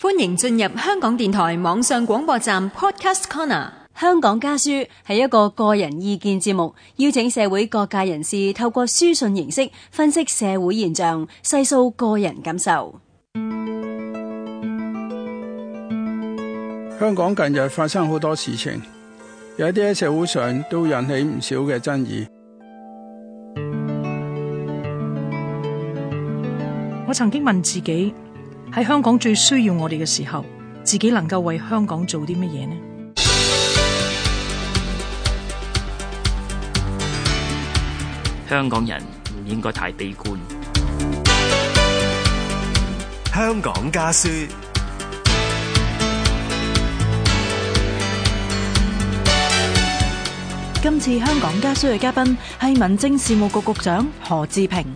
歡迎進入香港電台網上廣播站 Podcast Corner。 香港家書係一個個人意見節目，邀請社會各界人士透過書信形式分析社會現象，細數個人感受。 香港近日發生好多事情，有啲喺社會上都引起唔少嘅爭議。 我曾經問自己，喺香港最需要我哋嘅時候，自己能夠為香港做啲乜嘢呢？ 香港人唔應該太悲觀。 香港家書。 今次香港家書嘅嘉賓係民政事務局局長何志平。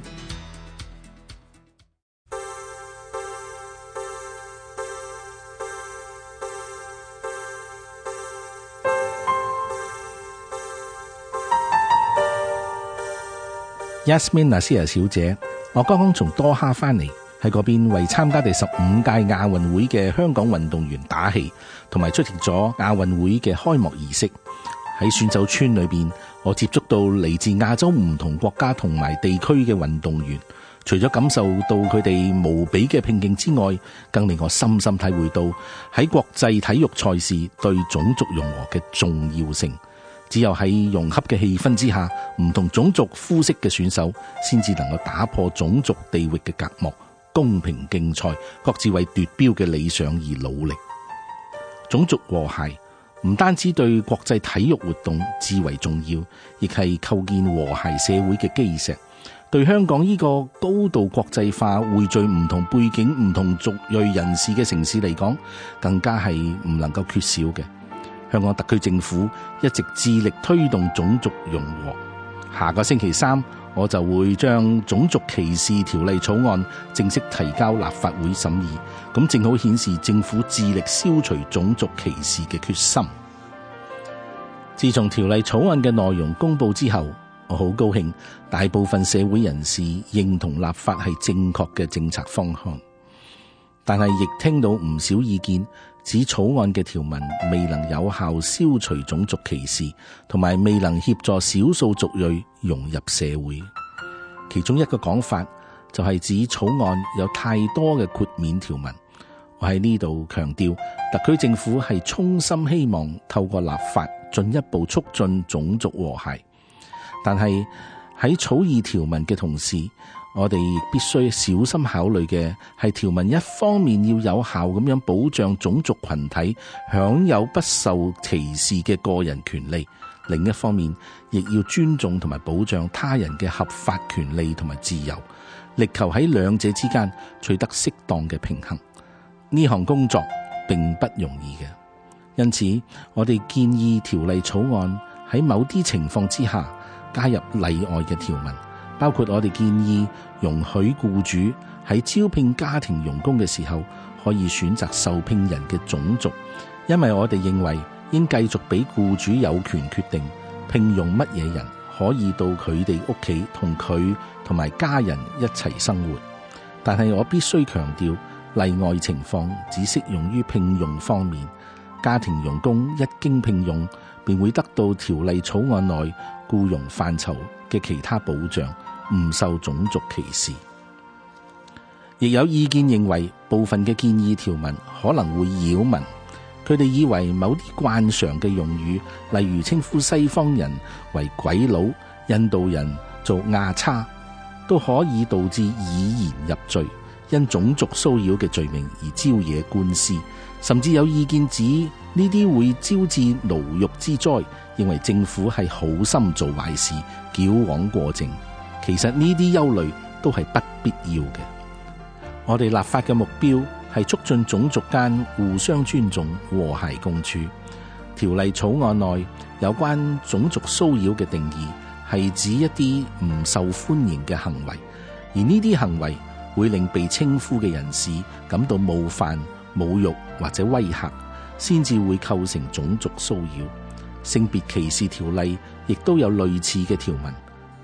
Yasmin Nasir 小姐，我剛剛從多哈返嚟，喺嗰邊為參加第15屆亞運會嘅香港運動員打氣，同埋出席咗亞運會嘅開幕儀式。喺選手村裏邊，我接觸到嚟自亞洲唔同國家同埋地區嘅運動員，除咗感受到佢哋無比嘅拼勁之外，更令我深深體會到喺國際體育賽事對種族融合嘅重要性。只有喺融洽嘅氣氛之下，唔同種族膚色嘅選手先至能夠打破種族地域嘅隔膜，公平競賽，各自為奪標嘅理想而努力。種族和諧唔單止對國際體育活動至為重要，亦係構建和諧社會嘅基石。對香港呢個高度國際化、匯聚唔同背景、唔同族裔人士嘅城市嚟講，更加係唔能夠缺少嘅。香港特區政府一直致力推動種族融合。下個星期三，我就會將種族歧視條例草案正式提交立法會審議，咁正好顯示政府致力消除種族歧視嘅決心。自從條例草案嘅內容公布之後，我好高興，大部分社會人士認同立法係正確嘅政策方向，但係亦聽到唔少意見，指草案嘅條文未能有效消除種族歧視，同埋未能協助少數族裔融入社會。其中一個講法就係指草案有太多嘅豁免條文。我喺呢度強調，特區政府係衷心希望透過立法進一步促進種族和諧，但係喺草擬條文嘅同時，我哋亦必須小心考慮嘅係條文一方面要有效咁樣保障種族群體享有不受歧視嘅個人權利，另一方面亦要尊重同埋保障他人嘅合法權利同埋自由，力求喺兩者之間取得適當嘅平衡。呢項工作並不容易嘅，因此我哋建議條例草案喺某啲情況之下加入例外嘅條文，包括我哋建議容許僱主喺招聘家庭傭工嘅時候可以選擇受聘人嘅種族，因為我哋認為應繼續俾僱主有權決定聘用乜嘢人可以到佢哋屋企同佢同埋家人一齊生活。但係我必須強調，例外情況只適用於聘用方面，家庭傭工一經聘用便會得到條例草案內僱傭範疇嘅其他保障，唔受種族歧視。亦有意見認為部分嘅建議條文可能會擾民，佢哋以為某啲慣常嘅用語，例如稱呼西方人為鬼佬、印度人做亞叉，都可以導致以言入罪，因種族騷擾嘅罪名而招惹官司，甚至有意見指呢啲會招致牢獄之災，認為政府係好心做壞事，矯枉過正。其實呢啲憂慮都係不必要嘅。我哋立法嘅目標係促進種族間互相尊重、和諧共處。條例草案內有關種族騷擾嘅定義係指一啲唔受歡迎嘅行為，而呢啲行為會令被稱呼嘅人士感到冒犯、侮辱或者威嚇，先至會構成種族騷擾。性別歧視條例亦都有類似嘅條文，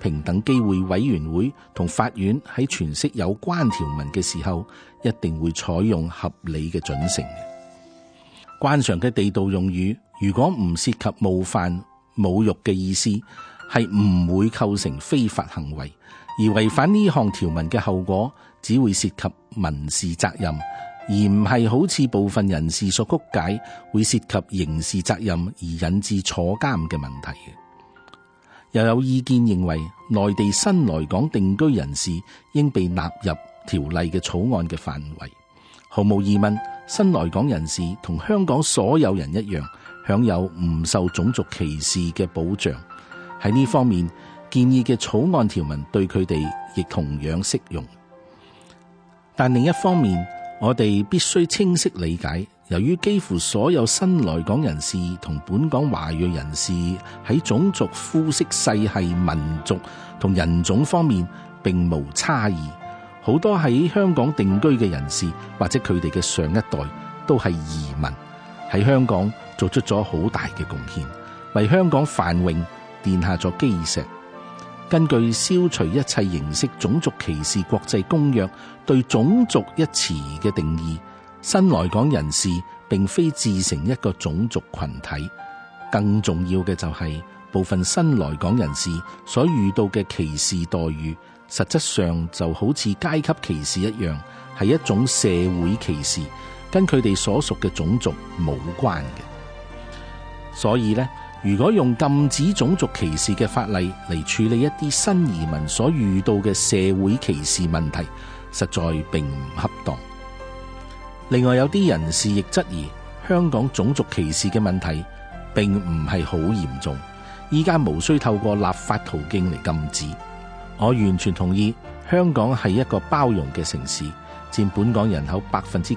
平等機會委員會同法院喺詮釋有關條文嘅時候，一定會採用合理嘅準繩。慣常嘅地道用語，如果唔涉及冒犯、侮辱嘅意思，係唔會構成非法行為，而違反呢項條文嘅後果，只會涉及民事責任，而唔係好似部分人士所曲解，會涉及刑事責任而引致坐監嘅問題。又有意見認為，內地新來港定居人士應被納入條例嘅草案嘅範圍。毫無疑問，新來港人士同香港所有人一樣，享有唔受種族歧視嘅保障。喺呢方面，建議嘅草案條文對佢哋亦同樣適用。但另一方面，我哋必須清晰理解，由於幾乎所有新來港人士同本港華裔人士喺種族、膚色、世系、民族同人種方面並無差異，好多喺香港定居嘅人士或者佢哋嘅上一代都係移民，喺香港做出咗好大嘅貢獻，為香港繁榮奠下咗基石。根據消除一切形式種族歧視國際公約對種族一詞嘅定義，新來港人士並非自成一個種族群體，更重要嘅就係部分新來港人士所遇到嘅歧視待遇，實質上就好似階級歧視一樣，係一種社會歧視，跟佢哋所屬嘅種族冇關嘅。所以呢，如果用禁止種族歧視嘅法例嚟處理一啲新移民所遇到嘅社會歧視問題，實在並唔恰當。另外有啲人士亦質疑香港種族歧視嘅問題並唔係好嚴重，依家無需透過立法途徑嚟禁止。我完全同意，香港係一個包容嘅城市，佔本港人口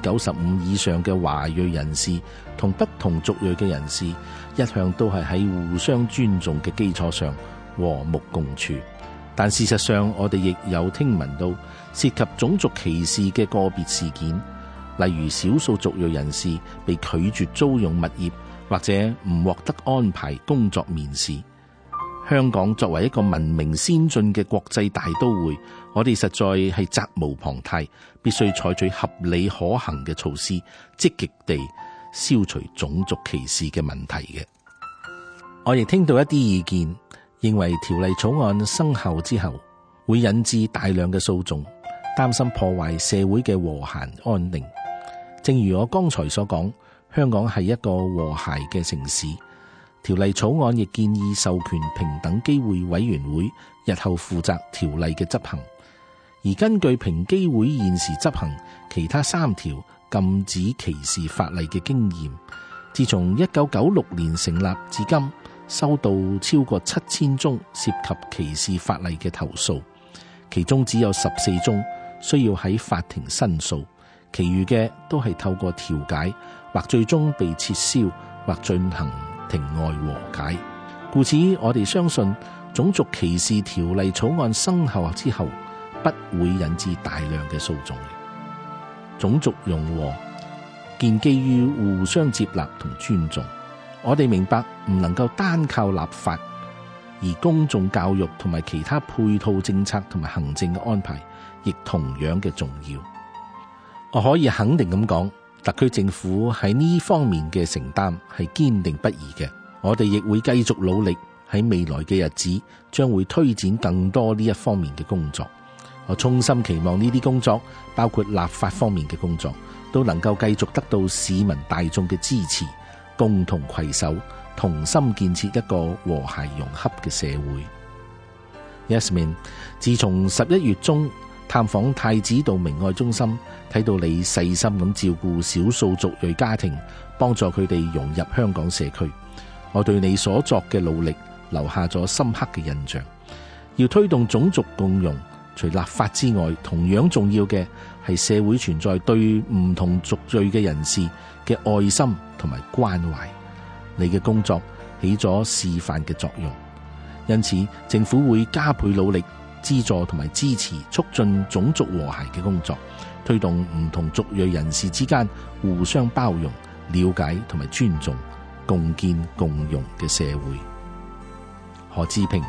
95%以上嘅華裔人士同不同族裔嘅人士，一向都係喺互相尊重嘅基礎上和睦共處。但事實上，我哋亦有聽聞到涉及種族歧視嘅個別事件，例如少數族裔人士被拒絕租用物業，或者唔獲得安排工作面試。香港作為一個文明先進嘅國際大都會，我哋實在係責無旁貸，必須採取合理可行嘅措施，積極地消除種族歧視嘅問題嘅。我亦聽到一啲意見，認為條例草案生效之後會引致大量嘅訴訟，擔心破壞社會嘅和諧安寧。正如我剛才所講，香港係一個和諧嘅城市。條例草案亦建議授權平等機會委員會日後負責條例嘅執行。而根據平機會現時執行其他3條禁止歧視法例嘅經驗，自從1996年成立至今，收到超過7000宗涉及歧視法例嘅投訴，其中只有14宗需要喺法庭申訴，其餘嘅都係透過調解或最終被撤銷或進行庭外和解。故此我哋相信種族歧視條例草案生效之後不會引致大量嘅訴訟。種族融和建基於互相接納同尊重，我哋明白唔能夠單靠立法，而公眾教育同埋其他配套政策同埋行政嘅安排亦同樣嘅重要。我可以肯定咁講，特區政府喺呢方面嘅承擔係堅定不移嘅。我哋亦會繼續努力，喺未來嘅日子將會推展更多呢一方面嘅工作。我衷心期望呢啲工作，包括立法方面嘅工作，都能夠繼續得到市民大眾嘅支持，共同攜手，同心建設一個和諧融洽嘅社會。Yasmin， 自從11月中探訪太子道明愛中心，睇到你細心咁照顧少數族裔家庭，幫助佢哋融入香港社區，我對你所作嘅努力留下咗深刻嘅印象。要推動種族共融，除立法之外，同樣重要嘅係社會存在對唔同族裔嘅人士嘅愛心同埋關懷。你嘅工作起咗示範嘅作用，因此政府會加倍努力資助同埋支持促進種族和諧嘅工作，推動唔同族裔人士之間互相包容、了解同埋尊重，共建共融嘅社會。何志平，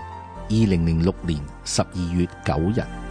2006年12月9日。